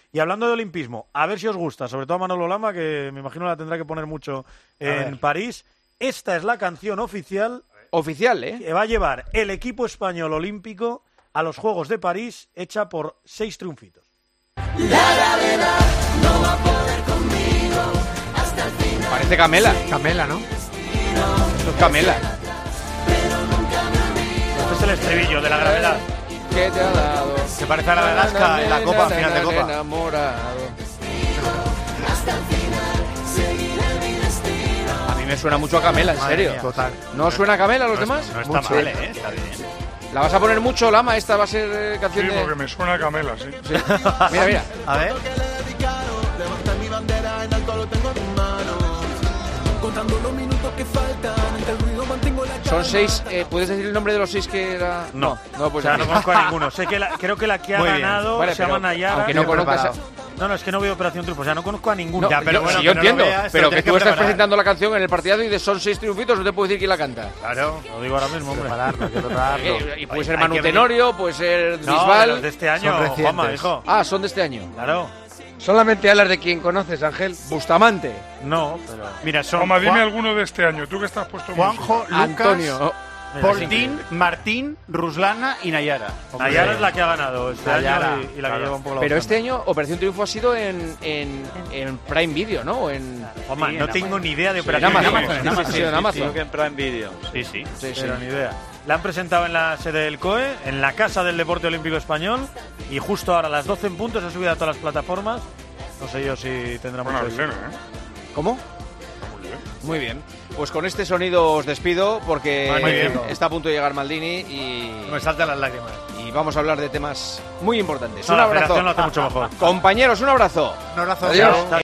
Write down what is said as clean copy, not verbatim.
Y hablando de olimpismo, a ver si os gusta, sobre todo a Manolo Lama, que me imagino la tendrá que poner mucho en París. Esta es la canción oficial que va a llevar el equipo español olímpico a los Juegos de París, hecha por 6 triunfitos. La gravedad no va a poder conmigo hasta el final. Parece Camela. Camela, ¿no? Esto es Camela. Este es el estribillo de la gravedad. ¿Qué te ha dado? Se parece a la de Alaska en la Copa, final de Copa. Enamorado. A mí me suena mucho a Camela, en serio. Total. ¿No suena a Camela a los demás? No está Mucho. mal, está bien. ¿La vas a poner mucho, Lama? Esta va a ser canción Sí, de... porque me suena a Camela, sí. Mira, mira. A ver. Levanta mi bandera, en alto lo tengo en mano. Contando los minutos que faltan, entre el ruido mantengo la calma. Son 6, ¿puedes decir el nombre de los 6 que era...? No, pues o sea, no conozco a ninguno. Sé que creo que la que ha Muy bien. ganado Vale, se llama pero Nayara. aunque no Bien conozcas... preparado. No, es que no veo Operación Triunfo, o sea, no conozco a ninguno. No, Ya, pero yo, bueno, sí, yo que no lo entiendo, veas, pero lo que tienes tú que estás preparar. presentando la canción en el partidazo y de son 6 triunfitos, no te puedo decir quién la canta. Claro, lo digo ahora mismo, hombre. Prepararlo, hay que prepararlo. Y puede Hay ser que Manu venir. Tenorio, puede ser No, Bisbal... los de este año, Son recientes. Juanma, hijo. Ah, son de este año. Claro. Solamente hablas de quien conoces, Ángel. Bustamante. No, pero... Mira, son Toma, dime Juan- alguno de este año. Tú que estás puesto Juanjo, música. Lucas, Antonio. Poldín, Martín, Ruslana y Nayara. Nayara es la que ha ganado este Nayara, año y la que claro. lleva un poco la Pero botana. este año Operación Triunfo ha sido en Prime Video, ¿no? O en... Juanma, Sí, no en tengo Amazon. ni idea de en Operación Amazon. Triunfo. Sí, sí, sí, en Amazon. Creo que en Prime Video. Sí, sí, Sí, sí. pero ni idea. La han presentado en la sede del COE, en la Casa del Deporte Olímpico Español, y justo ahora a las 12 en punto se ha subido a todas las plataformas. No sé yo si tendrá Bueno, mucho bien, éxito. ¿Cómo? Muy bien. Pues con este sonido os despido porque Muy bien. está a punto de llegar Maldini Me saltan las lágrimas. y vamos a hablar de temas muy importantes. No, Un la abrazo. federación lo hace mucho mejor. Compañeros, un abrazo. Un abrazo. Adiós. Chao.